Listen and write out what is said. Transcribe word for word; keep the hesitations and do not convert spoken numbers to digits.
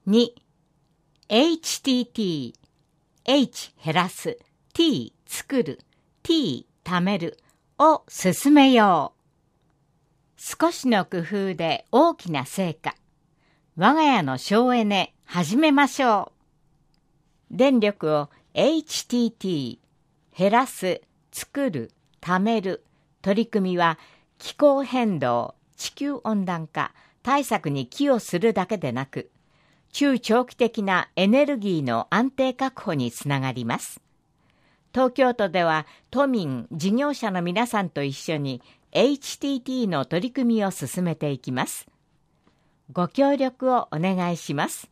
に、エイチティーティー、H 減らす、T 作る、T 貯めるを進めよう。少しの工夫で大きな成果。我が家の省エネ始めましょう。電力を エイチティーティー、減らす、作る、貯める取り組みは気候変動、地球温暖化対策に寄与するだけでなく、中長期的なエネルギーの安定確保につながります。東京都では都民、事業者の皆さんと一緒に エイチティーティー の取り組みを進めていきます。ご協力をお願いします。